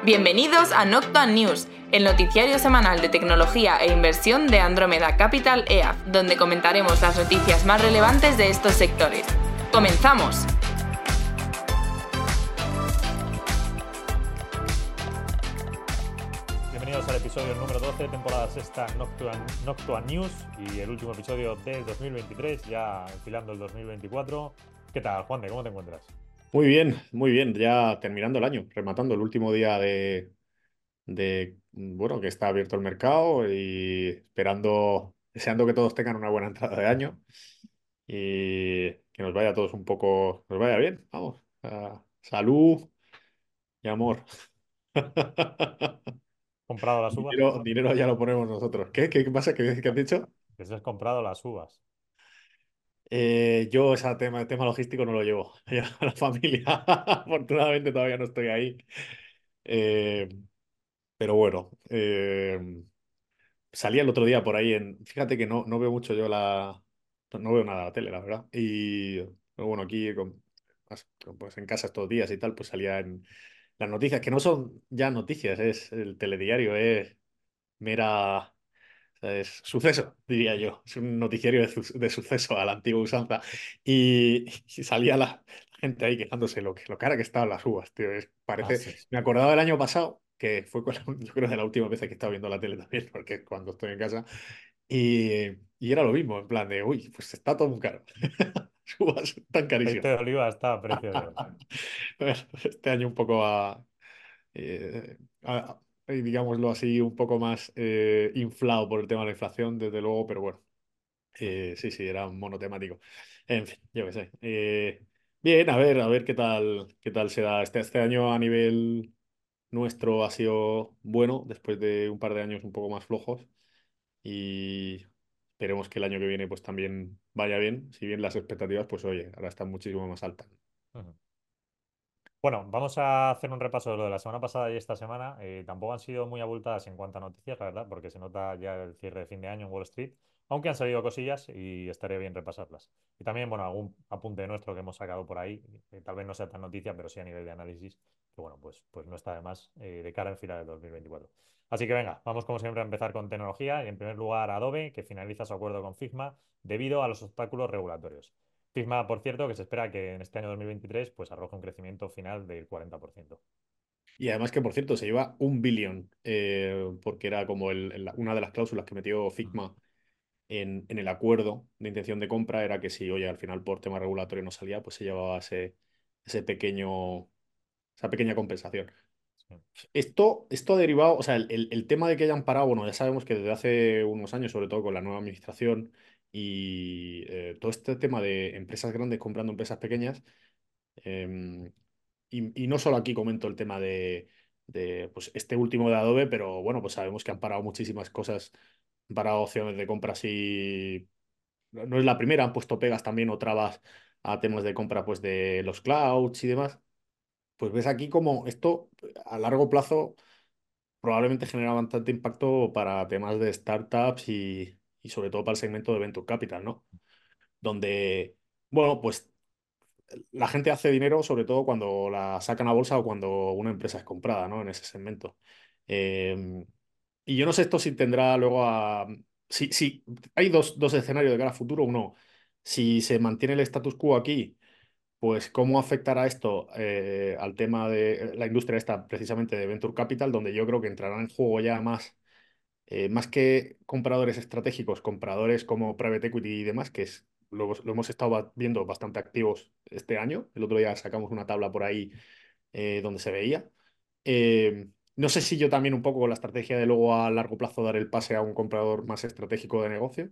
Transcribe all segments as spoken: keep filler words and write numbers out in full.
Bienvenidos a Noctua News, el noticiario semanal de tecnología e inversión de Andromeda Capital E A F, donde comentaremos las noticias más relevantes de estos sectores. ¡Comenzamos! Bienvenidos al episodio número doce, temporada sexta, Noctua, Noctua News, y el último episodio del dos mil veintitrés, ya enfilando el dos mil veinticuatro. ¿Qué tal, Juan de? ¿Cómo te encuentras? Muy bien, muy bien. Ya terminando el año, rematando el último día de, de, bueno, que está abierto el mercado y esperando, deseando que todos tengan una buena entrada de año y que nos vaya a todos un poco, nos vaya bien, vamos. Ah, salud y amor. ¿Comprado las uvas? Dinero, dinero ya lo ponemos nosotros. ¿Qué? ¿Qué pasa? ¿Qué, qué has dicho? Que si has comprado las uvas. Eh, yo ese tema, tema logístico no lo llevo. Ya la familia, afortunadamente todavía no estoy ahí. Eh, Pero bueno, eh, salía el otro día por ahí en. Fíjate que no, no veo mucho yo la. No veo nada la tele, la verdad. Y pero bueno, aquí con- pues en casa estos días y tal, pues salía en las noticias, que no son ya noticias, es el telediario, es mera. O sea, es suceso, diría yo. Es un noticiario de, su- de suceso a la antigua usanza. Y, y salía la, la gente ahí quejándose lo, que, lo cara que estaban las uvas, tío. Es- Ah, parece. sí, sí. Me acordaba del año pasado, que fue con la- yo creo de la última vez que estaba viendo la tele también, porque es cuando estoy en casa. Y, y era lo mismo, en plan de, uy, pues está todo muy caro. Las uvas tan Aceite carísimas. de oliva está a precio de oro. Bueno, este año un poco a, eh, a- a- digámoslo así, un poco más eh, inflado por el tema de la inflación, desde luego, pero bueno. Eh, sí, sí, era monotemático. En fin, yo qué sé. Eh, bien, a ver, a ver qué tal, qué tal se da. Este, este año a nivel nuestro ha sido bueno, después de un par de años un poco más flojos. Y esperemos que el año que viene pues también vaya bien. Si bien las expectativas, pues oye, ahora están muchísimo más altas. Ujú. Bueno, vamos a hacer un repaso de lo de la semana pasada y esta semana. Eh, tampoco han sido muy abultadas en cuanto a noticias, la verdad, porque se nota ya el cierre de fin de año en Wall Street, aunque han salido cosillas y estaría bien repasarlas. Y también, bueno, algún apunte nuestro que hemos sacado por ahí, que tal vez no sea tan noticia, pero sí a nivel de análisis, que bueno, pues, pues no está de más eh, de cara en fila del dos mil veinticuatro. Así que venga, vamos como siempre a empezar con tecnología y en primer lugar Adobe, que finaliza su acuerdo con Figma debido a los obstáculos regulatorios. Figma, por cierto, que se espera que en este año dos mil veintitrés pues arroje un crecimiento final del cuarenta por ciento. Y además que, por cierto, se lleva un billón, eh, porque era como el- el- una de las cláusulas que metió Mm. Figma en, en el acuerdo de intención de compra, era que si, oye, al final por tema regulatorio no salía, pues se llevaba ese, ese pequeño, esa pequeña compensación. Sí. Esto, esto ha derivado, o sea, el, el- el tema de que hayan parado, bueno, ya sabemos que desde hace unos años, sobre todo con la nueva administración y eh, todo este tema de empresas grandes comprando empresas pequeñas, eh, y, y no solo aquí comento el tema de, de, pues, este último de Adobe, pero bueno, pues sabemos que han parado muchísimas cosas, han parado opciones de compras y no no es la primera, han puesto pegas también o trabas a temas de compra pues de los clouds y demás. Pues ves aquí como esto a largo plazo probablemente genera bastante impacto para temas de startups y, y sobre todo para el segmento de Venture Capital, ¿no? Donde, bueno, pues la gente hace dinero sobre todo cuando la sacan a bolsa o cuando una empresa es comprada, ¿no? En ese segmento. Eh, y yo no sé esto si tendrá luego a. Si, si hay dos, dos escenarios de cara a futuro. Uno, si se mantiene el status quo aquí, pues cómo afectará esto eh, al tema de la industria esta, precisamente de Venture Capital, donde yo creo que entrarán en juego ya más eh, más que compradores estratégicos, compradores como private equity y demás, que es, lo, lo hemos estado ba- viendo bastante activos este año. El otro día sacamos una tabla por ahí eh, donde se veía. Eh, no sé si yo también un poco con la estrategia de luego a largo plazo dar el pase a un comprador más estratégico de negocio.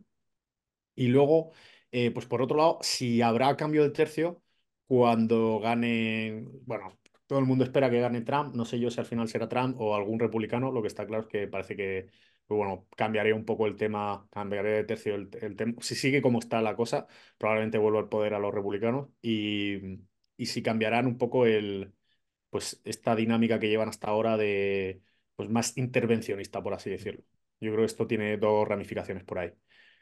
Y luego, eh, pues por otro lado, si habrá cambio de tercio cuando gane, bueno, todo el mundo espera que gane Trump, no sé yo si al final será Trump o algún republicano, lo que está claro es que parece que, pues bueno, cambiaría un poco el tema, cambiaría de tercio el, el tema. Si sigue como está la cosa, probablemente vuelva al poder a los republicanos y, y si cambiarán un poco el, pues esta dinámica que llevan hasta ahora de, pues más intervencionista, por así decirlo. Yo creo que esto tiene dos ramificaciones por ahí.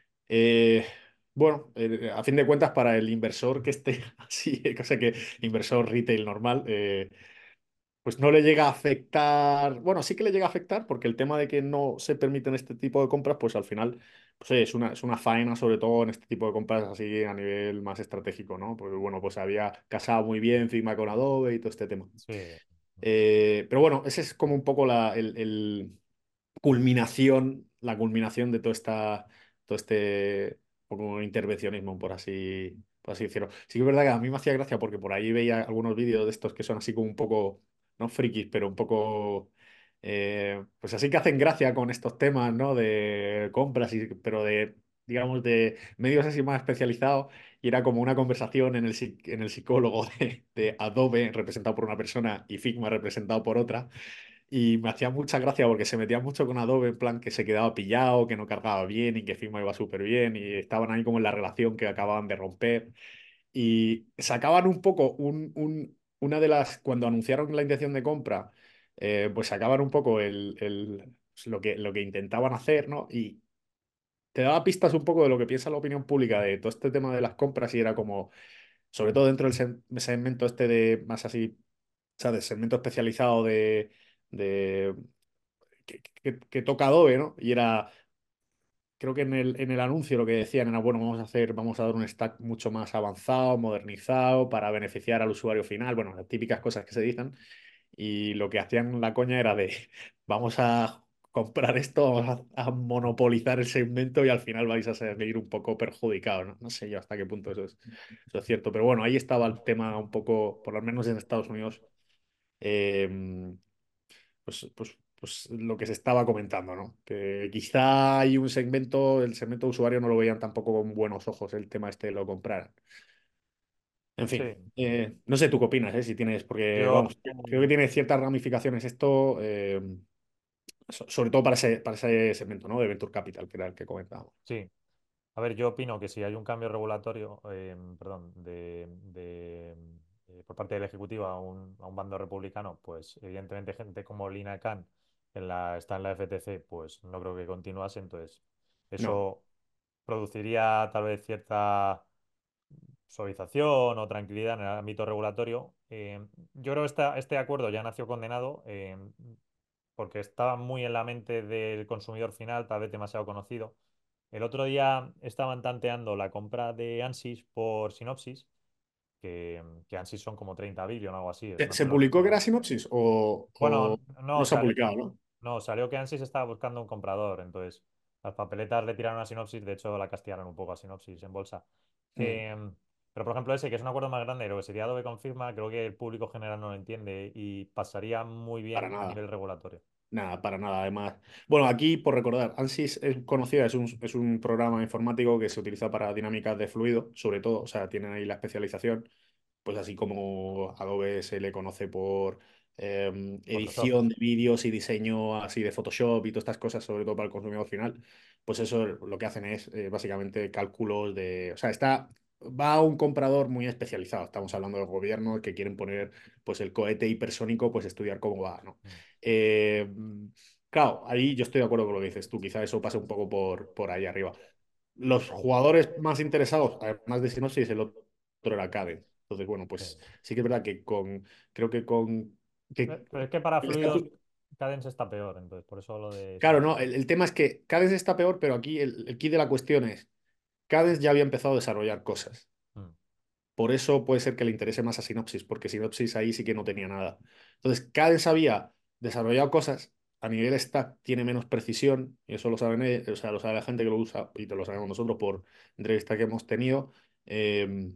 Eh, bueno, eh, a fin de cuentas, para el inversor que esté así, o sea que inversor retail normal, eh, pues no le llega a afectar, bueno, sí que le llega a afectar porque el tema de que no se permiten este tipo de compras, pues al final, pues oye, es una, es una faena, sobre todo en este tipo de compras así a nivel más estratégico, ¿no? Porque bueno, pues había casado muy bien Figma con Adobe y todo este tema. Sí. Eh, pero bueno, ese es como un poco la, el, el culminación, la culminación de toda esta, todo este como intervencionismo, por así, por así decirlo. Sí que es verdad que a mí me hacía gracia porque por ahí veía algunos vídeos de estos que son así como un poco, no frikis, pero un poco, eh, pues así que hacen gracia con estos temas, ¿no? De compras, y, pero de, digamos, de medios así más especializados. Y era como una conversación en el, psic- en el psicólogo de, de Adobe, representado por una persona, y Figma, representado por otra. Y me hacía mucha gracia porque se metía mucho con Adobe, en plan que se quedaba pillado, que no cargaba bien y que Figma iba súper bien. Y estaban ahí como en la relación que acababan de romper. Y sacaban un poco un, un- una de las, cuando anunciaron la intención de compra, eh, pues sacaban un poco el, el- lo que, lo que intentaban hacer, ¿no? Y te daba pistas un poco de lo que piensa la opinión pública de todo este tema de las compras y era como, sobre todo dentro del sen- segmento este de más así, ¿sabes? Segmento especializado de, de que, que- que toca Adobe, ¿no? Y era, creo que en el, en el anuncio lo que decían era, bueno, vamos a hacer, vamos a dar un stack mucho más avanzado, modernizado, para beneficiar al usuario final, bueno, las típicas cosas que se dicen. Y lo que hacían la coña era de, vamos a comprar esto, vamos a, a monopolizar el segmento y al final vais a salir un poco perjudicados, ¿no? No sé yo hasta qué punto eso es, eso es cierto, pero bueno, ahí estaba el tema un poco, por lo menos en Estados Unidos, eh, pues, pues, pues lo que se estaba comentando, ¿no? Que quizá hay un segmento, el segmento de usuario no lo veían tampoco con buenos ojos el tema este de lo compraran. En Sí. fin, eh, no sé tú qué opinas, ¿eh? Si tienes, porque Yo, vamos, creo que tiene ciertas ramificaciones esto, eh, so- sobre todo para ese, para ese segmento, ¿no? De Venture Capital, que era el que comentábamos. sí. A ver, yo opino que si hay un cambio regulatorio, eh, perdón, de, de, eh, por parte del Ejecutivo a un, a un bando republicano, pues evidentemente gente como Lina Khan en la, está en la F T C, pues no creo que continuase. Entonces, No, eso produciría tal vez cierta suavización o tranquilidad en el ámbito regulatorio. Eh, yo creo que esta- este acuerdo ya nació condenado, eh, porque estaba muy en la mente del consumidor final, tal vez demasiado conocido. El otro día estaban tanteando la compra de Ansys por Synopsys, que, que Ansys son como treinta billones o algo así, es ¿Se, una se cosa. publicó que era Sinopsis o, o Bueno, no, no se ha sale- publicado, ¿no? no, salió que Ansys estaba buscando un comprador, entonces las papeletas le tiraron a Synopsys, de hecho la castigaron un poco a Synopsys en bolsa. Mm, Em, pero por ejemplo ese, que es un acuerdo más grande de lo que sería Adobe con Figma, creo que el público general no lo entiende y pasaría muy para bien a nada. nivel regulatorio. Nada, para nada. Además, bueno, aquí por recordar, ANSYS es conocida, es un, es un programa informático que se utiliza para dinámicas de fluido, sobre todo, o sea, tienen ahí la especialización, pues así como Adobe se le conoce por eh, Photoshop. edición de vídeos y diseño así de Photoshop y todas estas cosas, sobre todo para el consumidor final, pues eso lo que hacen es eh, básicamente cálculos de, o sea, está, va a un comprador muy especializado, estamos hablando de gobiernos que quieren poner pues el cohete hipersónico, pues estudiar cómo va, ¿no? Mm, Eh, claro, ahí yo estoy de acuerdo con lo que dices tú, quizá eso pase un poco por, por ahí arriba. Los jugadores más interesados, además de Sinopsis, el otro era Cadence. Entonces, bueno, sí. pues sí que es verdad que con, creo que con, que Pe- Pero es que para el fluidos estatus, Cadence está peor, entonces por eso lo de claro, Synopsys. no, el, el tema es que Cadence está peor, pero aquí el, el key de la cuestión es, Cadence ya había empezado a desarrollar cosas. Mm, Por eso puede ser que le interese más a Synopsys, porque Synopsys ahí sí que no tenía nada. Entonces, Cadence había desarrollado cosas, a nivel stack tiene menos precisión, y eso lo saben, eh, o sea, lo sabe la gente que lo usa, y te lo sabemos nosotros por entrevistas que hemos tenido. Eh,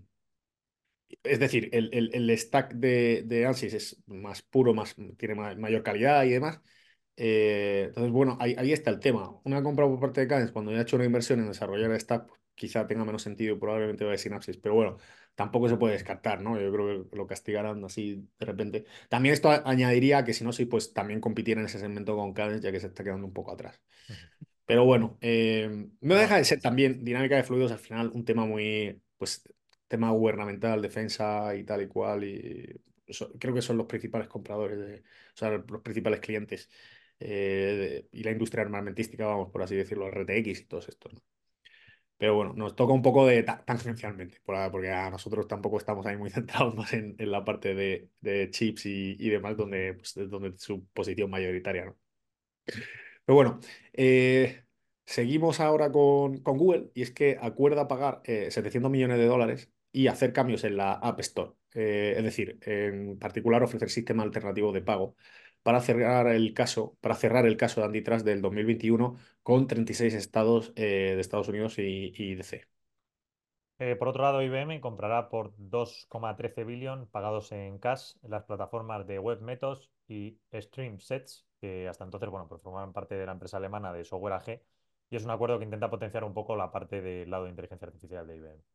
es decir, el, el- el stack de, de Ansys es más puro, más, tiene ma- mayor calidad y demás. Eh, entonces, bueno, ahí, ahí está el tema. Una compra por parte de Cadence, cuando ya ha hecho una inversión en desarrollar el stack, pues, quizá tenga menos sentido y probablemente vaya a Synapsis. Pero bueno, tampoco se puede descartar, ¿no? Yo creo que lo castigarán así de repente. También esto a- añadiría que si no, sí, pues también compitiera en ese segmento con Cadence, ya que se está quedando un poco atrás. ujú. Pero bueno, eh, no Pero deja bueno, de ser también dinámica de fluidos al final un tema muy, pues, tema gubernamental, defensa y tal y cual. Y eso- creo que son los principales compradores, de, o sea, los principales clientes eh, de- y la industria armamentística, vamos, por así decirlo, R T X y todos estos, ¿no? Pero bueno, nos toca un poco de ta- tangencialmente, por- porque a nosotros tampoco estamos ahí muy centrados más en, en la parte de, de chips y, y demás, donde, pues, es donde su posición mayoritaria, ¿no? Pero bueno, eh, seguimos ahora con, con Google y es que acuerda pagar eh, setecientos millones de dólares y hacer cambios en la App Store. Eh, es decir, en particular ofrecer sistema alternativo de pago para cerrar el caso, para cerrar el caso de antitrust del dos mil veintiuno con treinta y seis estados eh, de Estados Unidos y, y D C. Eh, por otro lado, I B M comprará por dos coma trece billones pagados en cash las plataformas de WebMethods y StreamSets, que hasta entonces, bueno, pues formaban parte de la empresa alemana de software A G, y es un acuerdo que intenta potenciar un poco la parte del lado de inteligencia artificial de I B M.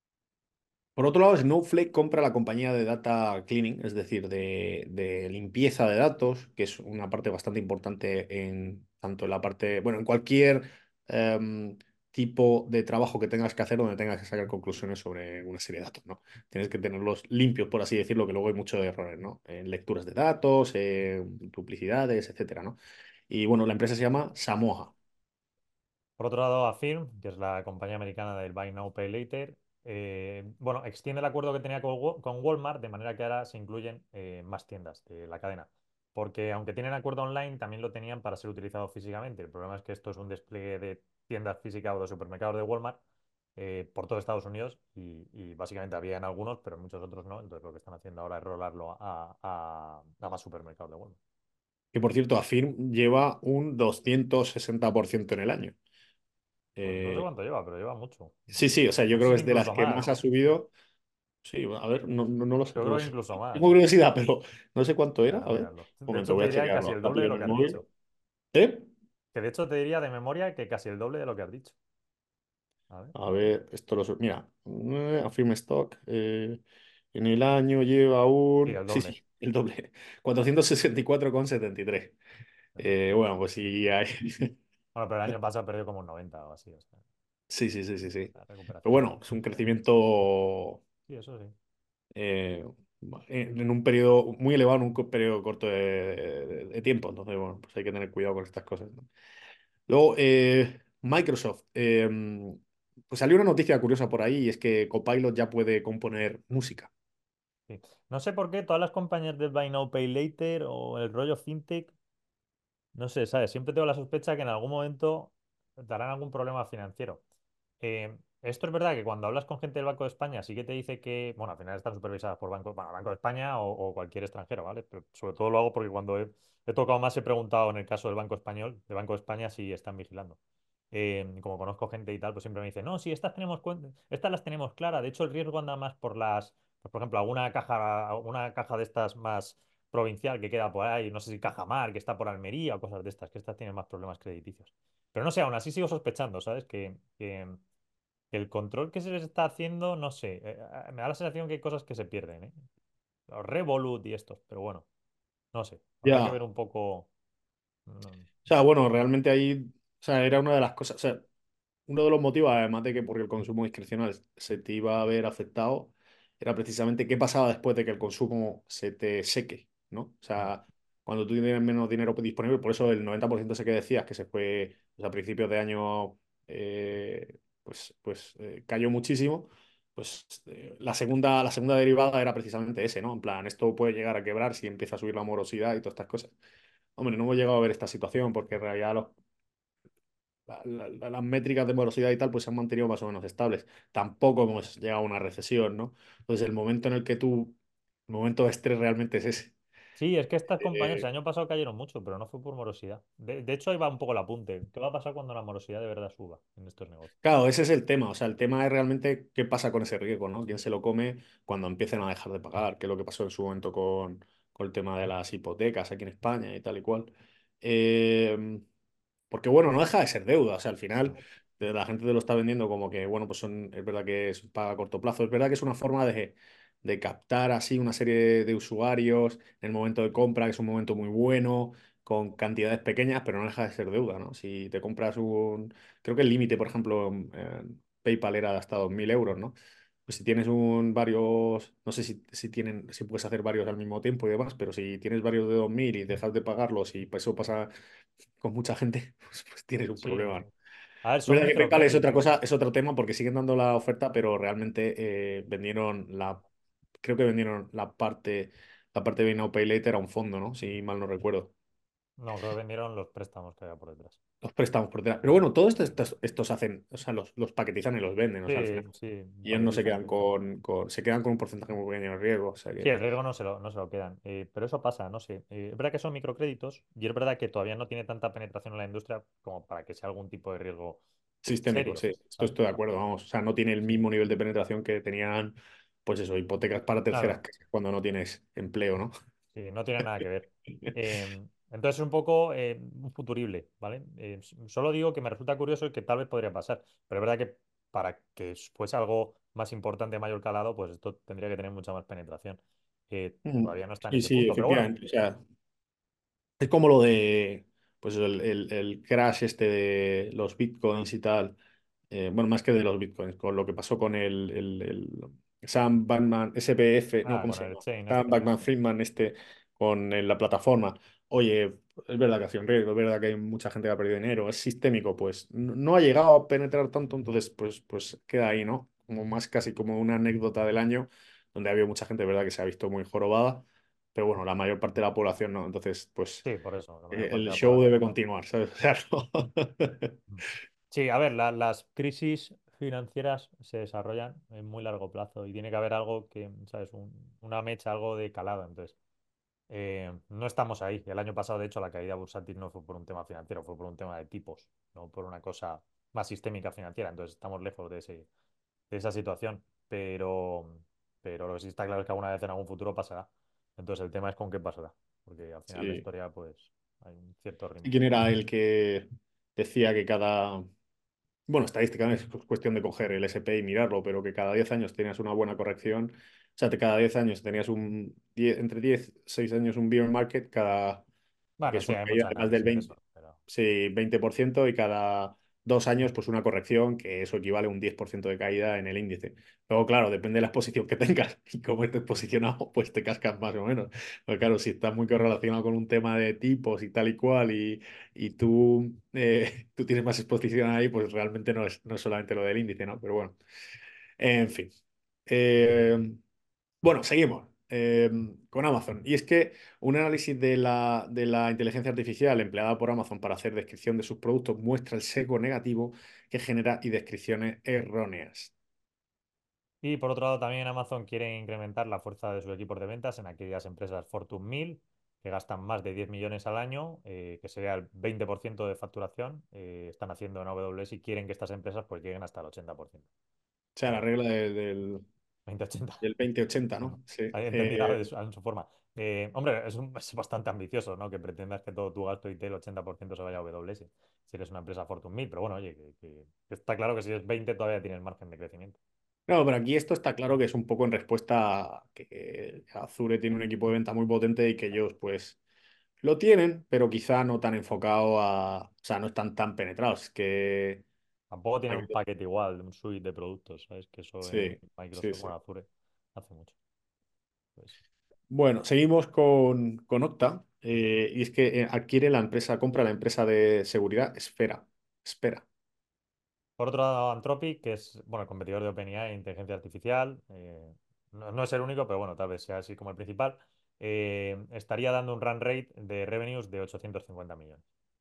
Por otro lado, Snowflake compra la compañía de data cleaning, es decir, de, de limpieza de datos, que es una parte bastante importante en tanto en la parte, bueno, en cualquier em, tipo de trabajo que tengas que hacer donde tengas que sacar conclusiones sobre una serie de datos, ¿no? Tienes que tenerlos limpios, por así decirlo, que luego hay muchos errores, ¿no? En lecturas de datos, en duplicidades, etcétera, ¿no? Y bueno, la empresa se llama Samoa. Por otro lado, Affirm, que es la compañía americana del Buy Now, Pay Later, eh, bueno, extiende el acuerdo que tenía con, Wa- con Walmart de manera que ahora se incluyen eh, más tiendas de la cadena. Porque aunque tienen acuerdo online, también lo tenían para ser utilizado físicamente. El problema es que esto es un despliegue de tiendas físicas o de supermercados de Walmart eh, por todo Estados Unidos y, y básicamente había en algunos, pero en muchos otros no. Entonces lo que están haciendo ahora es rolarlo a, a, a más supermercados de Walmart. Que por cierto, Affirm lleva un doscientos sesenta por ciento en el año. Pues no sé Eh, cuánto lleva, pero lleva mucho. Sí, sí, o sea, yo Debe creo que ser es de las incluso que más, más ha ¿no? subido. Sí, a ver, no, no, no lo sé, Yo no creo lo que sé. incluso más, Tengo ¿eh? curiosidad, pero no sé cuánto era. Mira, A ver, míralo. un De momento, hecho, voy te a diría que casi chequearlo el doble de rápido lo en que el has móvil. dicho. ¿Eh? Que de hecho te diría de memoria que casi el doble de lo que has dicho. A ver. A ver, esto lo... su- Mira, eh, Affirm Stock, eh, en el año lleva Sí, un... el Sí, doble. sí, el doble. cuatrocientos sesenta y cuatro coma setenta y tres. Eh, Efectivamente. bueno, pues sí, hay... Bueno, pero el año pasado perdió como un noventa o así. O sea, Sí, sí, sí, sí, sí. la Pero recuperación bueno, bien. es un crecimiento Sí, eso sí. eh, en en un periodo muy elevado, en un co- periodo corto de, de- de tiempo. Entonces, bueno, pues hay que tener cuidado con estas cosas, ¿no? Luego, eh, Microsoft. eh, pues salió una noticia curiosa por ahí y es que Copilot ya puede componer música. Sí. No sé por qué todas las compañías del Buy Now, Pay Later o el rollo FinTech, no sé, ¿sabes? Siempre tengo la sospecha que en algún momento darán algún problema financiero. Eh, esto es verdad que cuando hablas con gente del Banco de España sí que te dice que, bueno, al final están supervisadas por Banco, bueno, Banco de España o, o cualquier extranjero, ¿vale? Pero sobre todo lo hago porque cuando he, he tocado más he preguntado en el caso del Banco Español, del Banco de España, si están vigilando. Eh, y como conozco gente y tal, pues siempre me dicen, no, sí, estas tenemos cuen- estas las tenemos claras. De hecho, el riesgo anda más por las, pues, por ejemplo, alguna caja, una caja de estas más provincial que queda por ahí, no sé si Cajamar, que está por Almería o cosas de estas, que estas tienen más problemas crediticios. Pero no sé, aún así sigo sospechando, ¿sabes? Que, que, que el control que se les está haciendo, no sé, eh, eh, me da la sensación que hay cosas que se pierden, ¿eh? Los Revolut y estos, pero bueno, no sé, habrá que Ya. ver un poco. No, O sea, bueno, realmente ahí, o sea, era una de las cosas, o sea, uno de los motivos, además de que porque el consumo discrecional se te iba a ver afectado, era precisamente qué pasaba después de que el consumo se te seque, ¿no? O mm, sea, cuando tú tienes menos dinero disponible, por eso el noventa por ciento ese que decías, que se fue pues, a principios de año, eh, pues, pues eh, cayó muchísimo, pues eh, la segunda, la segunda derivada era precisamente ese, ¿no? En plan, esto puede llegar a quebrar si empieza a subir la morosidad y todas estas cosas. Hombre, no hemos llegado a ver esta situación porque en realidad los la- la- las métricas de morosidad y tal, pues se han mantenido más o menos estables. Tampoco hemos llegado a una recesión, ¿no? Entonces, el momento en el que tú, el momento de estrés realmente es ese. sí, es que estas compañías el Eh, año pasado cayeron mucho, pero no fue por morosidad. De, de hecho, ahí va un poco el apunte. ¿Qué va a pasar cuando la morosidad de verdad suba en estos negocios? claro, ese es el tema. O sea, el tema es realmente qué pasa con ese riesgo, ¿no? ¿Quién se lo come cuando empiecen a dejar de pagar? ¿Qué es lo que pasó en su momento con, con el tema de las hipotecas aquí en España y tal y cual? Eh, Porque bueno, no deja de ser deuda. O sea, al final No. eh, la gente te lo está vendiendo como que, bueno, pues son, es verdad que es paga a corto plazo. Es verdad que es una forma de, de captar así una serie de, de usuarios en el momento de compra, que es un momento muy bueno, con cantidades pequeñas, pero no deja de ser deuda, ¿no? Si te compras un... Creo que el límite, por ejemplo, en PayPal era de hasta dos mil euros, ¿no? Pues si tienes un varios, no sé si, si tienen, si puedes hacer varios al mismo tiempo y demás, pero si tienes varios de dos mil y dejas de pagarlos y eso pasa con mucha gente, pues, pues tienes un Sí, problema, ¿no? A ver, Es son verdad que PayPal es otra microcréditos. cosa, es otro tema porque siguen dando la oferta, pero realmente eh, vendieron la, creo que vendieron la parte, la parte de Buy Now Pay Later a un fondo, ¿no? Si mal no recuerdo. No, creo que vendieron los préstamos que había por detrás. Los préstamos por detrás. Pero bueno, todo esto estos, estos hacen, o sea, los, los paquetizan y los venden, o sea, al final. Sí, sí, Y ellos no se paquetizan, quedan sí. con, con- se quedan con un porcentaje muy pequeño de riesgo, o sea Sí, el que riesgo no se lo, no se lo quedan. Eh, pero eso pasa, no sé. Eh, es verdad que son microcréditos y es verdad que todavía no tiene tanta penetración en la industria como para que sea algún tipo de riesgo sistémico, serio, sí. Esto ¿sabes? estoy de acuerdo, vamos. O sea, no tiene el Sí. mismo nivel de penetración que tenían, pues eso, hipotecas para terceras, Claro, que es cuando no tienes empleo, ¿no? sí, no tiene nada que ver. Eh, entonces es un poco eh, un futurible, ¿vale? Eh, s- solo digo que me resulta curioso y que tal vez podría pasar, pero es verdad que para que fuese algo más importante, mayor calado, pues esto tendría que tener mucha más penetración. Eh, Mm. todavía no está en Sí, ese sí, punto, pero bueno, efectivamente. O sea, es como lo de, pues el, el- el crash este de los bitcoins y tal. Eh, bueno, más que de los bitcoins, con lo que pasó con el, el, el Sam Bankman, S B F, no, nada, ¿cómo con se el llama? chain Sam este. Bankman-Friedman este, con eh, la plataforma. Oye, es verdad que ha sido un riesgo, es verdad que hay mucha gente que ha perdido dinero, es sistémico, pues no, no ha llegado a penetrar tanto, entonces pues, pues queda ahí, ¿no? Como más casi como una anécdota del año, donde ha habido mucha gente, es verdad, que se ha visto muy jorobada, pero bueno, la mayor parte de la población no, entonces pues Sí, por eso, la mayor eh, parte el de la show población debe no. continuar, ¿sabes? O sea, no. Mm. Sí, a ver, la- las crisis financieras se desarrollan en muy largo plazo y tiene que haber algo que, ¿sabes? Un- una mecha, algo de calado. Entonces, eh, no estamos ahí. El año pasado, de hecho, la caída bursátil no fue por un tema financiero, fue por un tema de tipos, no por una cosa más sistémica financiera. Entonces, estamos lejos de ese, de esa situación. Pero, pero lo que sí está claro es que alguna vez en algún futuro pasará. Entonces, el tema es con qué pasará, porque al final la Sí. historia, pues, hay un cierto ¿Y ritmo. quién era el que decía que cada, bueno, estadísticamente es cuestión de coger el S P y mirarlo, pero que cada diez años tenías una buena corrección? O sea, que cada diez años tenías un diez entre diez seis años un bear market, cada, que Bueno, es sí, una hay caída mucho de más del análisis de veinte eso, pero... sí, veinte por ciento y cada dos años pues una corrección, que eso equivale a un diez por ciento de caída en el índice. Luego, claro, depende de la exposición que tengas y cómo estés posicionado, pues te cascas más o menos. Pero claro, si estás muy correlacionado con un tema de tipos y tal y cual y, y tú, eh, tú tienes más exposición ahí, pues realmente no es, no es solamente lo del índice, ¿no? Pero bueno, en fin. Eh, bueno, seguimos eh, con Amazon. Y es que un análisis de la, de la inteligencia artificial empleada por Amazon para hacer descripción de sus productos muestra el sesgo negativo que genera y descripciones erróneas. Y por otro lado, también Amazon quiere incrementar la fuerza de sus equipos de ventas en aquellas empresas Fortune mil que gastan más de diez millones al año, eh, que sería el veinte por ciento de facturación. Eh, están haciendo en A W S y quieren que estas empresas pues lleguen hasta el ochenta por ciento. O sea, la ¿Vale? regla de- del, veinte ochenta. del veinte ochenta, Bueno, ¿no? Sí. ahí entendida Eh, de su- en su forma. Eh, hombre, es, un- es bastante ambicioso, ¿no? Que pretendas que todo tu gasto I T, el ochenta por ciento se vaya a A W S, si eres una empresa Fortune mil, pero bueno, oye, que, que- que está claro que si es veinte todavía tienes margen de crecimiento. no, pero aquí esto está claro que es un poco en respuesta a que Azure tiene un equipo de venta muy potente y que ellos, pues, lo tienen, pero quizá no tan enfocado a. O sea, no están tan penetrados. Que. Tampoco tiene un paquete igual, un suite de productos, ¿sabes? Que eso en Sí, sí, Microsoft, sí. bueno, Azure, hace mucho. Pues, Bueno, seguimos con, con Okta, eh, y es que eh, adquiere la empresa, compra la empresa de seguridad Esfera. Espera. por otro lado, Anthropic, que es, bueno, el competidor de OpenAI en inteligencia artificial, eh, no, no es el único, pero bueno, tal vez sea así como el principal, eh, estaría dando un run rate de revenues de ochocientos cincuenta millones.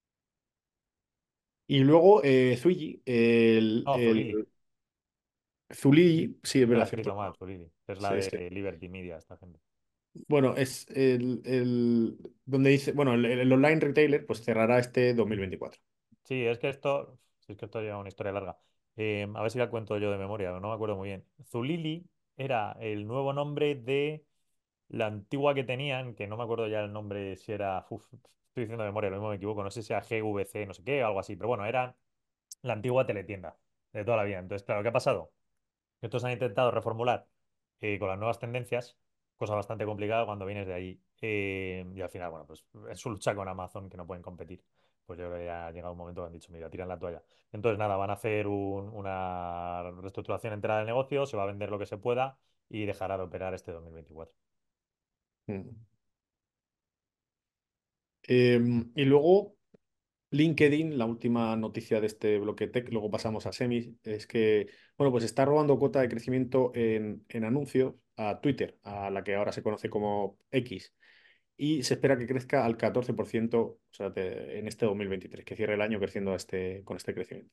Y luego eh, Zwilly, el, No, Zulily, el Zulily, sí, es que la verdad, he cierto. escrito mal, Zulily, que es la Sí, de sí. Liberty Media, esta gente. Bueno, es el, el- donde dice, bueno, el, el online retailer pues cerrará este dos mil veinticuatro. Sí, es que esto, sí, es que esto lleva una historia larga. Eh, a ver si la cuento yo de memoria, no me acuerdo muy bien. Zulily era el nuevo nombre de la antigua que tenían, que no me acuerdo ya el nombre, si era, uf, estoy diciendo de memoria, lo mismo me equivoco, no sé si era G V C, no sé qué, o algo así, pero bueno, era la antigua teletienda de toda la vida. Entonces, claro, ¿qué ha pasado? Estos han intentado reformular eh, con las nuevas tendencias, cosa bastante complicada cuando vienes de ahí. Eh, y al final, bueno, pues en su lucha con Amazon, que no pueden competir, pues yo creo que ya ha llegado un momento que han dicho, mira, tiran la toalla. Entonces, nada, van a hacer un- una reestructuración entera del negocio, se va a vender lo que se pueda y dejará de operar este dos mil veinticuatro. Mm. Eh, y luego. LinkedIn, la última noticia de este bloque tech, luego pasamos a semis, es que, bueno, pues está robando cuota de crecimiento en, en anuncios a Twitter, a la que ahora se conoce como X, y se espera que crezca al catorce por ciento, o sea, de- en este dos mil veintitrés, que cierre el año creciendo a este, con este crecimiento.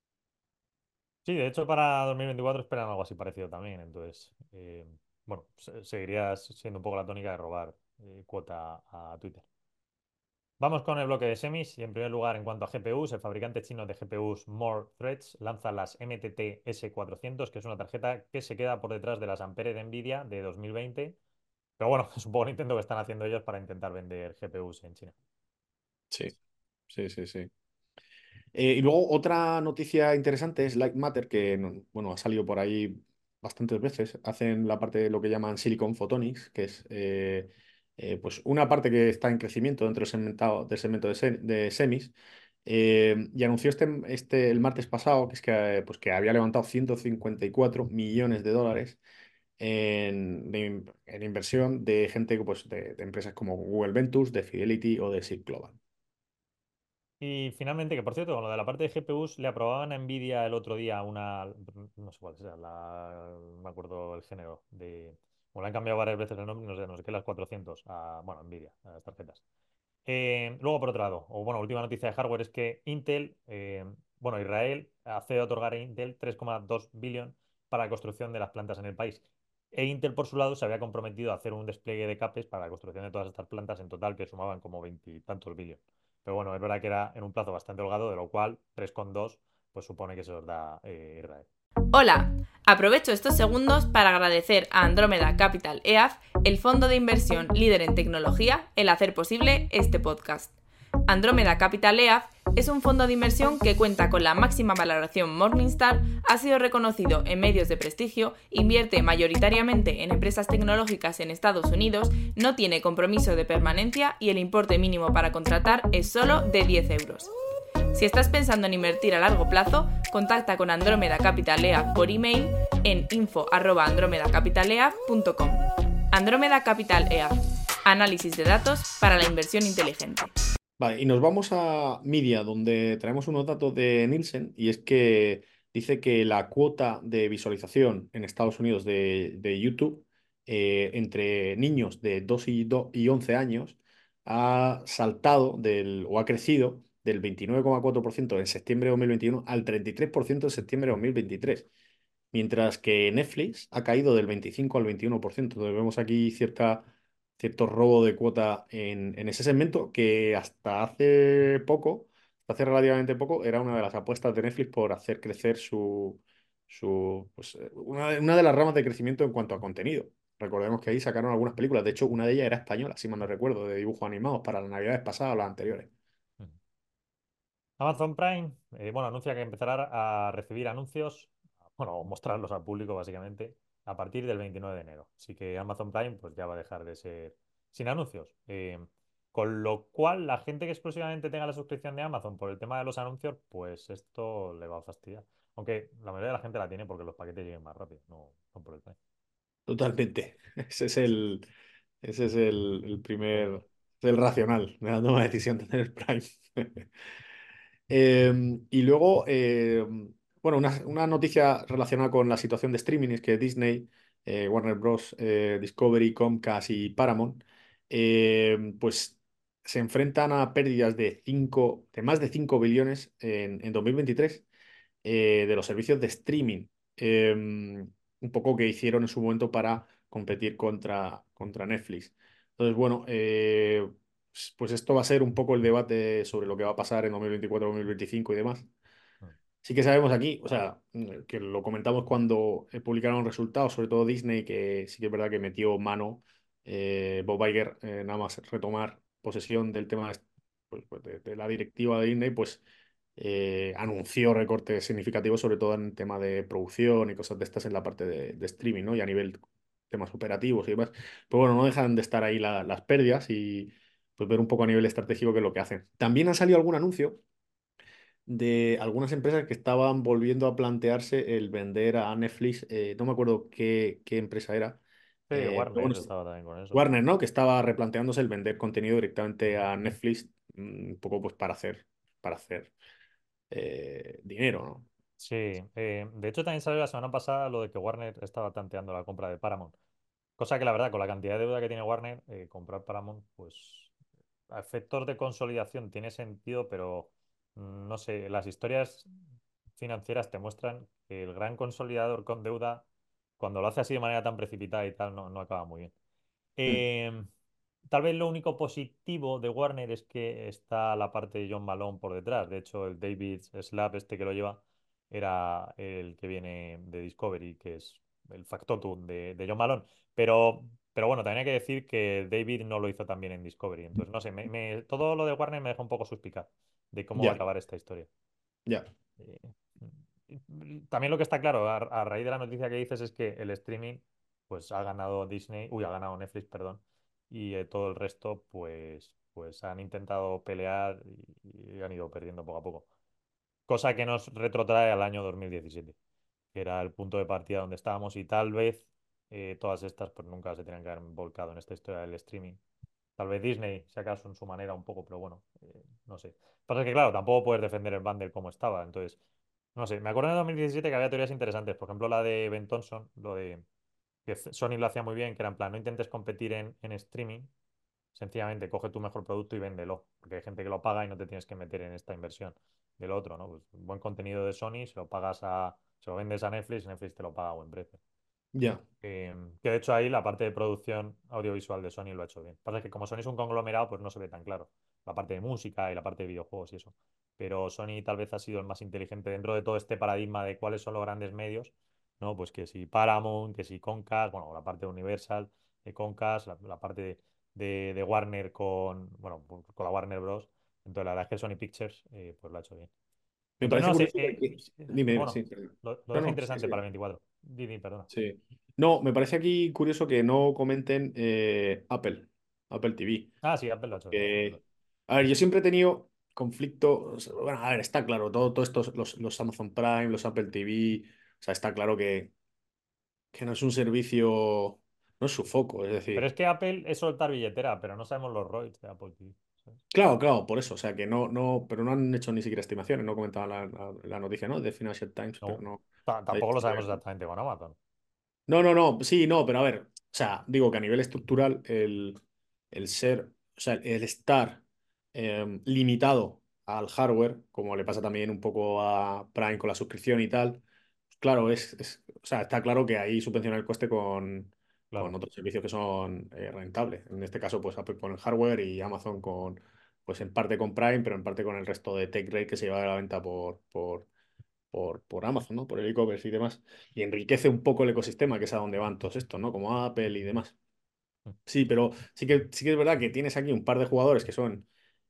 Sí, de hecho para dos mil veinticuatro esperan algo así parecido también. Entonces, eh, bueno, se- seguiría siendo un poco la tónica de robar eh, cuota a Twitter. Vamos con el bloque de semis y en primer lugar en cuanto a G P Us, el fabricante chino de G P Us More Threads lanza las M T T S cuatrocientos, que es una tarjeta que se queda por detrás de las Ampere de Nvidia de dos mil veinte. Pero bueno, es un poco Nintendo que están haciendo ellos para intentar vender G P Us en China. Sí, sí, sí, sí. Eh, y luego otra noticia interesante es Light Matter, que no- bueno, ha salido por ahí bastantes veces. Hacen la parte de lo que llaman Silicon Photonics, que es eh, eh, pues una parte que está en crecimiento dentro del segmento, del segmento de, se- de semis. Eh, y anunció este, este el martes pasado que es que, eh, pues que había levantado ciento cincuenta y cuatro millones de dólares en, de in- en inversión de gente pues, de, de empresas como Google Ventures, de Fidelity o de Sig Global. Y finalmente, que por cierto, con lo de la parte de G P Us, le aprobaban a Nvidia el otro día una, no sé cuál sea, la, no me acuerdo el género, de, o le han cambiado varias veces el nombre, no sé, no sé qué, las cuatrocientos a, bueno, Nvidia, a las tarjetas. Eh, luego, por otro lado, o bueno, última noticia de hardware es que Intel, eh, bueno, Israel accede a otorgar a Intel tres coma dos billón para la construcción de las plantas en el país. E Intel, por su lado, se había comprometido a hacer un despliegue de CAPEX para la construcción de todas estas plantas en total, que sumaban como veintitantos billones. Pero bueno, es verdad que era en un plazo bastante holgado, de lo cual tres coma dos pues supone que se los da eh, Israel. Hola, aprovecho estos segundos para agradecer a Andrómeda Capital E A F, el fondo de inversión líder en tecnología, el hacer posible este podcast. Andrómeda Capital E A F es un fondo de inversión que cuenta con la máxima valoración Morningstar, ha sido reconocido en medios de prestigio, invierte mayoritariamente en empresas tecnológicas en Estados Unidos, no tiene compromiso de permanencia y el importe mínimo para contratar es solo de diez euros. Si estás pensando en invertir a largo plazo, contacta con Andrómeda Capital E A F por email en info arroba andromeda capitalea punto com. Andrómeda Capital E A F. Análisis de datos para la inversión inteligente. Vale, y nos vamos a Media, donde traemos unos datos de Nielsen, y es que dice que la cuota de visualización en Estados Unidos de, de YouTube eh, entre niños de dos y, do- y once años ha saltado del, o ha crecido del veintinueve coma cuatro por ciento en septiembre de dos mil veintiuno al treinta y tres por ciento en septiembre de dos mil veintitrés, mientras que Netflix ha caído del veinticinco al veintiuno por ciento. Entonces vemos aquí cierta, cierto robo de cuota en, en ese segmento que hasta hace poco, hasta hace relativamente poco, era una de las apuestas de Netflix por hacer crecer su, su pues, eh, una, de- una de las ramas de crecimiento en cuanto a contenido. Recordemos que ahí sacaron algunas películas. De hecho, una de ellas era española, si mal no recuerdo, de dibujos animados para las navidades pasadas o las anteriores. Amazon Prime, eh, bueno, anuncia que empezará a recibir anuncios, bueno, o mostrarlos al público básicamente, a partir del veintinueve de enero. Así que Amazon Prime pues ya va a dejar de ser sin anuncios. Eh, con lo cual, la gente que exclusivamente tenga la suscripción de Amazon por el tema de los anuncios, pues esto le va a fastidiar. Aunque la mayoría de la gente la tiene porque los paquetes lleguen más rápido, no, no por el Prime. Totalmente. Ese es el, ese es el, el primer, el racional de la toma de decisión de tener Prime. Eh, y luego, eh, bueno, una, una noticia relacionada con la situación de streaming es que Disney, eh, Warner Bros., eh, Discovery, Comcast y Paramount, eh, pues se enfrentan a pérdidas de, cinco, de más de cinco billones en, en dos mil veintitrés eh, de los servicios de streaming, eh, un poco que hicieron en su momento para competir contra, contra Netflix. Entonces, bueno, eh, pues pues esto va a ser un poco el debate sobre lo que va a pasar en dos mil veinticuatro, dos mil veinticinco y demás. Sí que sabemos aquí, o sea, que lo comentamos cuando eh, publicaron resultados, sobre todo Disney, que sí que es verdad que metió mano eh, Bob Iger, eh, nada más retomar posesión del tema de, pues, pues, de- de la directiva de Disney, pues eh, anunció recortes significativos, sobre todo en tema de producción y cosas de estas en la parte de, de streaming, ¿no? Y a nivel temas operativos y demás. Pero bueno, no dejan de estar ahí la- las pérdidas y pues ver un poco a nivel estratégico qué es lo que hacen. También ha salido algún anuncio de algunas empresas que estaban volviendo a plantearse el vender a Netflix, eh, no me acuerdo qué, qué empresa era, Sí, eh, pero Warner bueno, estaba también con eso. Warner, ¿no? Que estaba replanteándose el vender contenido directamente a Netflix, mm, un poco pues para hacer para hacer eh, dinero, ¿no? Sí, eh, de hecho también salió la semana pasada lo de que Warner estaba tanteando la compra de Paramount. Cosa que la verdad, con la cantidad de deuda que tiene Warner, eh, comprar Paramount, pues a efectos de consolidación tiene sentido, pero mm, no sé, las historias financieras te muestran que el gran consolidador con deuda, cuando lo hace así de manera tan precipitada y tal, no, no acaba muy bien. Mm. Eh, Tal vez lo único positivo de Warner es que está la parte de John Malone por detrás. De hecho, el David Slab, este que lo lleva, era el que viene de Discovery, que es el factotum de, de John Malone. Pero, pero bueno, también hay que decir que David no lo hizo tan bien en Discovery. Entonces, no sé, me- me- todo lo de Warner me deja un poco suspicaz de cómo va a Ya, acabar esta historia. ya, Eh, También lo que está claro, a, a raíz de la noticia que dices, es que el streaming, pues ha ganado Disney, uy, ha ganado Netflix, perdón, y eh, todo el resto, pues, pues han intentado pelear y, y han ido perdiendo poco a poco. Cosa que nos retrotrae al año dos mil diecisiete, que era el punto de partida donde estábamos y tal vez eh, todas estas, pues nunca se tenían que haber volcado en esta historia del streaming. Tal vez Disney, si acaso, en su manera un poco, pero bueno, eh, no sé. Pasa que, claro, tampoco puedes defender el bundle como estaba. Entonces, no sé. Me acuerdo en dos mil diecisiete que había teorías interesantes. Por ejemplo, la de Ben Thompson, lo de que Sony lo hacía muy bien, que era en plan, no intentes competir en, en streaming, sencillamente coge tu mejor producto y véndelo. Porque hay gente que lo paga y no te tienes que meter en esta inversión del otro, ¿no? Pues buen contenido de Sony, se lo pagas a, se lo vendes a Netflix, Netflix te lo paga a buen precio. ya. Eh, que de hecho ahí la parte de producción audiovisual de Sony lo ha hecho bien. Pasa que como Sony es un conglomerado, pues no se ve tan claro. La parte de música y la parte de videojuegos y eso. Pero Sony tal vez ha sido el más inteligente dentro de todo este paradigma de cuáles son los grandes medios, ¿no? Pues que si Paramount, que si Comcast, bueno, la parte de Universal, de Comcast, la, la parte de, de- de Warner con, bueno, pues con la Warner Bros. Entonces la verdad es que Sony Pictures, eh, pues lo ha hecho bien. Me Entonces, parece no sé, curioso que eh, aquí... sí, Dime, dime, bueno, sí, perdón. lo, lo No, dejo no, sí, interesante sí. para el veinticuatro. Didi, perdona. Sí. No, me parece aquí curioso que no comenten eh, Apple, Apple T V. Ah, sí, Apple lo ha hecho bien. Es verdad. Que, a ver, yo siempre he tenido conflictos. Bueno, a ver, está claro, todo, todo estos, los, los Amazon Prime, los Apple T V, o sea, está claro que, que no es un servicio, no es su foco, es Pero es decir, que Apple es soltar billetera, pero no sabemos los R O I de Apple T V. ¿Sabes? claro, claro, por eso, o sea, que no, no, pero no han hecho ni siquiera estimaciones, no comentaban la, la, la noticia, ¿no? De Financial Times, pero No, no. ta- Ha tampoco lo dicho sabemos que- exactamente con Amazon. No, no, no, sí, no, pero a ver, o sea, digo que a nivel estructural, el, el ser, o sea, el estar eh, limitado al hardware, como le pasa también un poco a Prime con la suscripción y tal, pues claro, es, es- o sea, está claro que ahí subvenciona el coste con, con Claro. otros servicios que son eh, rentables. En este caso, pues Apple con el hardware y Amazon con, pues en parte con Prime, pero en parte con el resto de tech rate que se lleva a la venta por, por, por, por Amazon, ¿no? Por el e-commerce y demás. Y enriquece un poco el ecosistema, que es a donde van todos estos, ¿no? Como Apple y demás. Mm. Sí, pero sí que, sí que es verdad que tienes aquí un par de jugadores que son,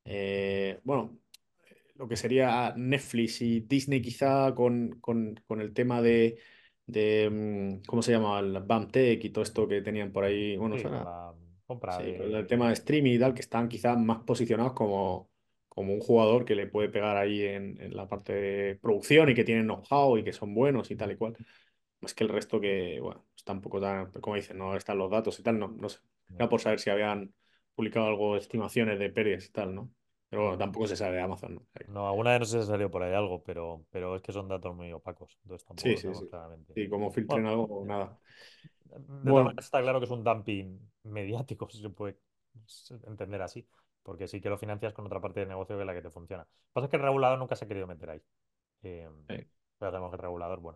eh, bueno, lo que sería Netflix y Disney quizá con, con, con el tema de, de, mm, ¿cómo se llama? El BAMTech y todo esto que tenían por ahí. Bueno, Sí, con suena. la compra Sí, con el de... tema de streaming y tal, que están quizás más posicionados como, como un jugador que le puede pegar ahí en, en la parte de producción y que tienen know-how y que son buenos y tal y cual. Más que el resto que, bueno, está un poco tan, como dicen, no están los datos y tal, no, no sé. No, Era por saber si habían publicado algo de estimaciones de pérdidas y tal, ¿no? Pero bueno, no, tampoco se sabe de Amazon, ¿no? no, alguna vez no sé si salió por ahí algo, pero, pero es que son datos muy opacos, entonces tampoco Sí, lo sí, sabemos sí. claramente. Y como filtren Bueno, algo, ya. nada. De todas Bueno, maneras está claro que es un dumping mediático, si se puede entender así, porque sí que lo financias con otra parte del negocio que es la que te funciona. Lo que pasa es que el regulador nunca se ha querido meter ahí. Eh, eh, pero sabemos que el regulador, bueno,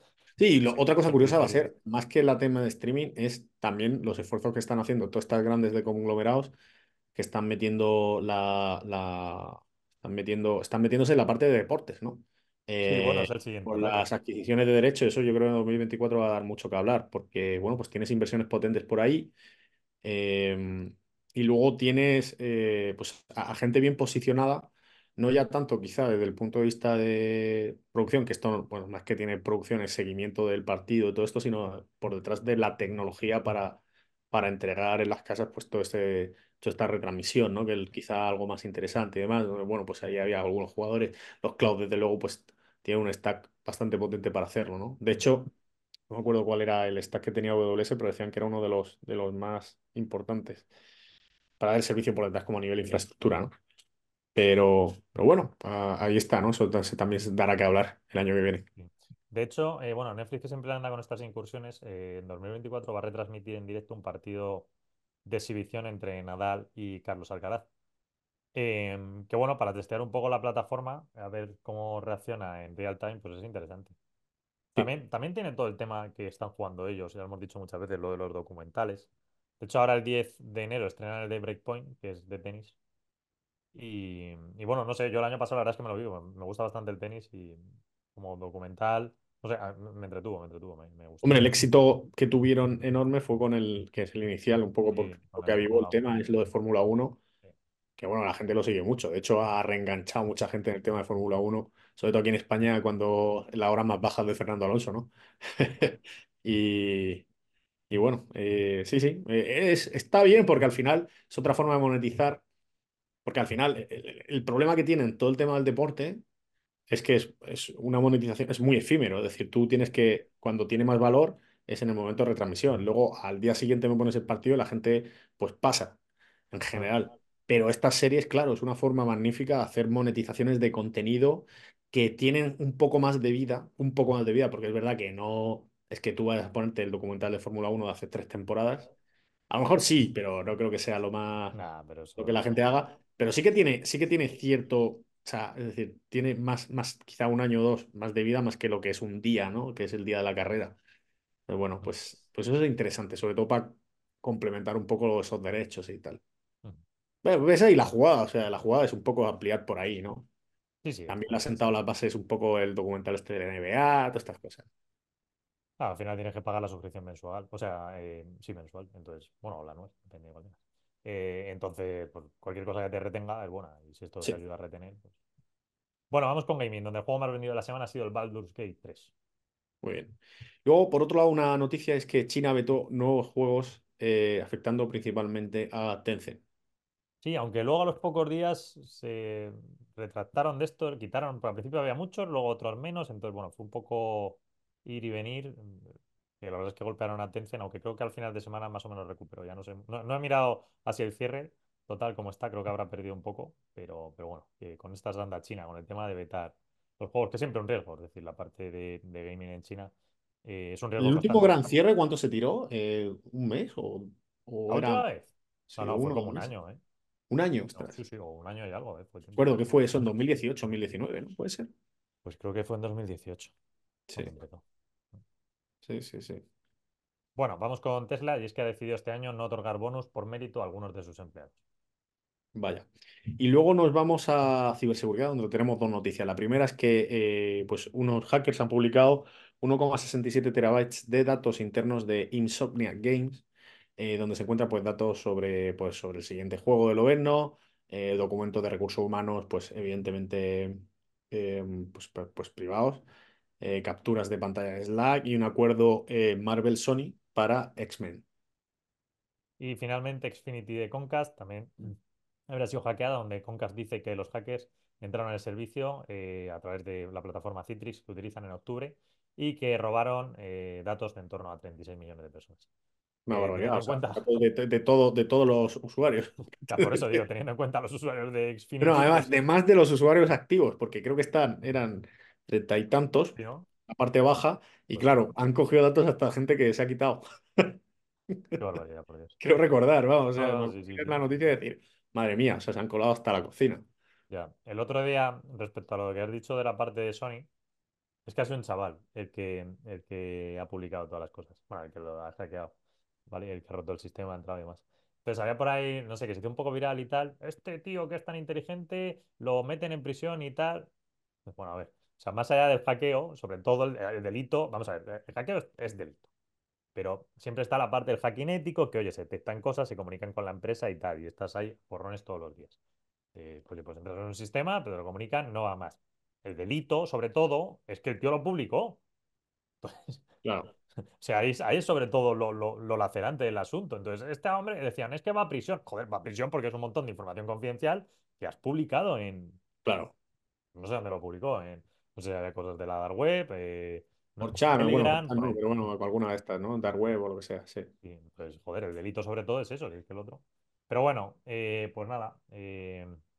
sí, lo- ese, otra cosa ese curiosa va a criterio. ser, más que la tema de streaming, es también los esfuerzos que están haciendo todas estas grandes de conglomerados que están metiendo la, la- están metiendo, están metiéndose en la parte de deportes, ¿no? Sí, bueno, es Eh, el siguiente con reto. las adquisiciones de derechos, eso yo creo que en dos mil veinticuatro va a dar mucho que hablar, porque, bueno, pues tienes inversiones potentes por ahí. Eh, y luego tienes eh, pues, a, a gente bien posicionada, no ya tanto quizá desde el punto de vista de producción, que esto, bueno, más que tiene producción, es seguimiento del partido y todo esto, sino por detrás de la tecnología para, para entregar en las casas pues todo este, toda esta retransmisión, ¿no? Que el- quizá algo más interesante y demás. Bueno, pues ahí había algunos jugadores, los cloud desde luego pues tienen un stack bastante potente para hacerlo, ¿no? De hecho, no me acuerdo cuál era el stack que tenía A W S, pero decían que era uno de los, de los más importantes para dar el servicio por detrás como a nivel infraestructura, ¿no? Pero, pero bueno, ah, ahí está, ¿no? Eso ta- se- también se dará que hablar el año que viene. Sí. De hecho, eh, bueno, Netflix que siempre anda con estas incursiones. Eh, en dos mil veinticuatro va a retransmitir en directo un partido de exhibición entre Nadal y Carlos Alcaraz. Em, que bueno, para testear un poco la plataforma, a ver cómo reacciona en real time, pues es interesante. Sí. También, también tiene todo el tema que están jugando ellos, ya lo hemos dicho muchas veces, lo de los documentales. De hecho, ahora el diez de enero estrenan el de Breakpoint, que es de tenis. Y, y bueno, no sé, yo el año pasado la verdad es que me lo vi, me gusta bastante el tenis y como documental, no sé, a- me entretuvo, me entretuvo, me, me gustó. Hombre, el éxito que tuvieron enorme fue con el, que es el inicial, un poco Sí, porque lo con que el avivó el Fórmula uno. tema es lo de Fórmula Uno, Sí. que bueno, la gente lo sigue mucho. De hecho, ha reenganchado mucha gente en el tema de Fórmula Uno, sobre todo aquí en España, cuando la hora más baja de Fernando Alonso, ¿no? Y, y bueno, eh, sí, sí, eh, es, está bien porque al final es otra forma de monetizar, porque al final el, el- el problema que tienen todo el tema del deporte es que es, es una monetización, es muy efímero, es decir, tú tienes que, cuando tiene más valor, es en el momento de retransmisión. Luego, al día siguiente me pones el partido y la gente, pues pasa, en Ah, general. Pero estas series, claro, es una forma magnífica de hacer monetizaciones de contenido que tienen un poco más de vida, un poco más de vida, porque es verdad que no, es que tú vas a ponerte el documental de Fórmula Uno de hace tres temporadas. A lo mejor sí, pero no creo que sea lo más nada, pero lo que la eso, gente haga, pero sí que tiene, sí que tiene cierto, o sea, es decir, tiene más, más, quizá un año o dos más de vida más que lo que es un día, ¿no? Que es el día de la carrera. Pero bueno, mm, pues, pues eso es interesante, sobre todo para complementar un poco esos derechos y tal. mm. Bueno, ves ahí la jugada, o sea, la jugada es un poco ampliar por ahí, ¿no? Sí, sí, También está le ha bien. sentado las bases un poco el documental este de la N B A, todas estas cosas. Ah, al final tienes que pagar la suscripción mensual, o sea, eh, sí, mensual, entonces, bueno, o la anual, depende de cuál tengas. Eh, entonces, pues, cualquier cosa que te retenga es buena, y si esto te Sí, ayuda a retener, pues... Bueno, vamos con gaming, donde el juego más vendido de la semana ha sido el Baldur's Gate tres. muy bien. Luego, por otro lado, una noticia es que China vetó nuevos juegos eh, afectando principalmente a Tencent. Sí, aunque luego a los pocos días se retractaron de esto, quitaron, al principio había muchos, luego otros menos, entonces bueno, fue un poco ir y venir, mm, que la verdad es que golpearon a Tencent, aunque creo que al final de semana más o menos recuperó, ya no sé, no, no he mirado hacia el cierre, total como está, creo que habrá perdido un poco, pero, pero bueno, que con estas dandas China, con el tema de vetar los juegos, que siempre es un riesgo, es decir, la parte de, de gaming en China eh, es un riesgo ¿El último constante. gran cierre cuánto se tiró? Eh, ¿un mes o, ¿La o era, última vez? No, sí, o no, fue uno o como dos un meses? año, ¿eh? Un año, No, sí, ostras. sí, o un año y algo, ¿eh? Fue tiempo. Recuerdo que fue eso en dos mil dieciocho, dos mil diecinueve, ¿no? ¿Puede ser? Pues creo que fue en dos mil dieciocho cuando Sí, empezó. sí, sí, sí. Bueno, vamos con Tesla y es que ha decidido este año no otorgar bonus por mérito a algunos de sus empleados. Vaya. Y luego nos vamos a ciberseguridad, donde tenemos dos noticias. La primera es que eh, pues unos hackers han publicado uno coma sesenta y siete terabytes de datos internos de Insomniac Games, eh, donde se encuentran pues, datos sobre, pues, sobre el siguiente juego del gobierno, eh, documentos de recursos humanos, pues evidentemente eh, pues, pues, pues, privados, eh, capturas de pantalla de Slack y un acuerdo eh, Marvel-Sony para X-Men. Y finalmente Xfinity de Comcast también habrá sido hackeada, donde Comcast dice que los hackers entraron en el servicio eh, a través de la plataforma Citrix que utilizan en octubre y que robaron eh, datos de en torno a treinta y seis millones de personas. Una Eh, barbaridad, teniendo o en sea, cuenta, datos de, de todo, de todos los usuarios. ya por eso digo, teniendo en cuenta los usuarios de Pero Xfinity, además, pues, de más de los usuarios activos, porque creo que están, eran treinta y tantos, si no, la parte baja, y pues sí, claro, han cogido datos hasta gente que se ha quitado. qué barbaridad, por Dios. Quiero recordar, vamos, o No, sea, me no, acuerdo sí, sí, de sí. la noticia y decir, madre mía, o sea, se han colado hasta la cocina. Ya. El otro día, respecto a lo que has dicho de la parte de Sony, es que ha sido un chaval el que, el que ha publicado todas las cosas. Bueno, el que lo ha hackeado, ¿vale? El que ha roto el sistema, ha entrado y demás. Entonces había por ahí, no sé, que se hizo un poco viral y tal. Este tío que es tan inteligente, lo meten en prisión y tal. Pues bueno, a ver. O sea, más allá del hackeo, sobre todo el, el delito, vamos a ver, el hackeo es, es delito. Pero siempre está la parte del hacking ético, que oye, se detectan cosas, se comunican con la empresa y tal, y estás ahí porrones todos los días. Eh, pues, pues entras en un sistema, pero lo comunican, no va más. El delito, sobre todo, es que el tío lo publicó. Claro, O sea, ahí, es ahí es sobre todo lo, lo, lo lacerante del asunto. Entonces, este hombre decían, es que va a prisión. Joder, va a prisión porque es un montón de información confidencial que has publicado en... claro. No sé dónde lo publicó, en... No sé, había cosas de la dark web, eh, no- Por en Chan, o bueno, por Telegram, Chan por no, ahí. pero bueno, alguna de estas, ¿no? Dark Web o lo que sea, sí. Y, pues, joder, el delito sobre todo es eso, que es que el otro. Pero bueno, eh, pues nada. eh,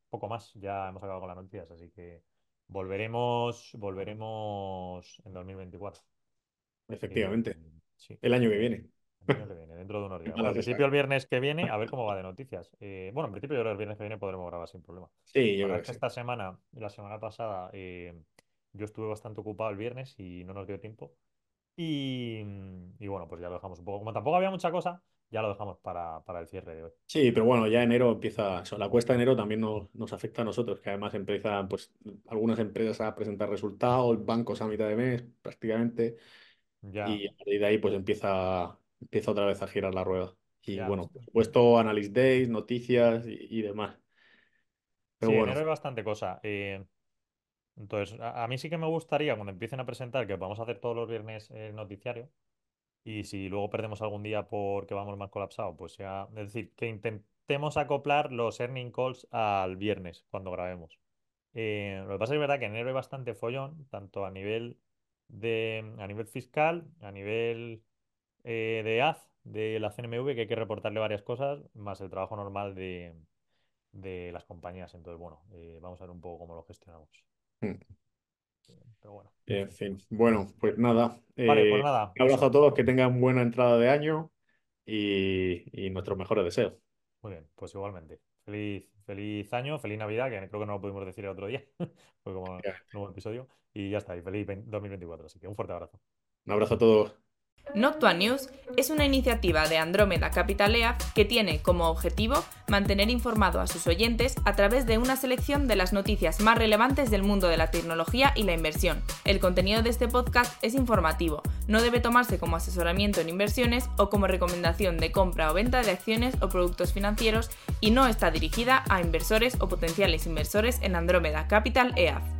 poco más, ya hemos acabado con las noticias, así que volveremos, volveremos en dos mil veinticuatro. Eh, Efectivamente. sí, El año que eh, viene. el año que viene, dentro de unos días. Bueno, Nada en se principio sabe. el viernes que viene, a ver cómo va de noticias. Eh, bueno, en principio yo creo que el viernes que viene podremos grabar sin problema. Sí, La yo verdad creo es que que sí. esta semana y la semana pasada eh, yo estuve bastante ocupado el viernes y no nos dio tiempo. Y, y bueno, pues ya lo dejamos un poco. Como tampoco había mucha cosa, ya lo dejamos para, para el cierre de hoy. Sí, pero bueno, ya enero empieza, o sea, la cuesta de enero también nos, nos afecta a nosotros, que además empiezan pues algunas empresas a presentar resultados, bancos a mitad de mes prácticamente, Ya, y a partir de ahí pues empieza, empieza otra vez a girar la rueda. Y ya. bueno, por supuesto, Analyst Days, noticias y, y demás. Pero Sí, bueno, enero hay bastante cosa. Eh, entonces, a, a mí sí que me gustaría cuando empiecen a presentar que vamos a hacer todos los viernes el noticiario. Y si luego perdemos algún día porque vamos más colapsados, pues ya. Es decir, que intentemos acoplar los earning calls al viernes cuando grabemos. Eh, lo que pasa es que es verdad que en enero hay bastante follón, tanto a nivel de, a nivel fiscal, a nivel eh, de A Z, de la C N M V, que hay que reportarle varias cosas, más el trabajo normal de, de las compañías. Entonces, bueno, eh, vamos a ver un poco cómo lo gestionamos. mm, Eh, Pero bueno. en fin. Bueno, pues nada. Vale, pues eh, nada, un abrazo a eso. todos, que tengan buena entrada de año y, y nuestros mejores deseos. Muy bien, pues igualmente. Feliz, feliz año, feliz Navidad, que creo que no lo pudimos decir el otro día, fue como nuevo episodio. Y ya está, y feliz dos mil veinticuatro. Así que un fuerte abrazo. Un abrazo a todos. Noctua News es una iniciativa de Andrómeda Capital E A F que tiene como objetivo mantener informado a sus oyentes a través de una selección de las noticias más relevantes del mundo de la tecnología y la inversión. El contenido de este podcast es informativo, no debe tomarse como asesoramiento en inversiones o como recomendación de compra o venta de acciones o productos financieros y no está dirigida a inversores o potenciales inversores en Andrómeda Capital E A F.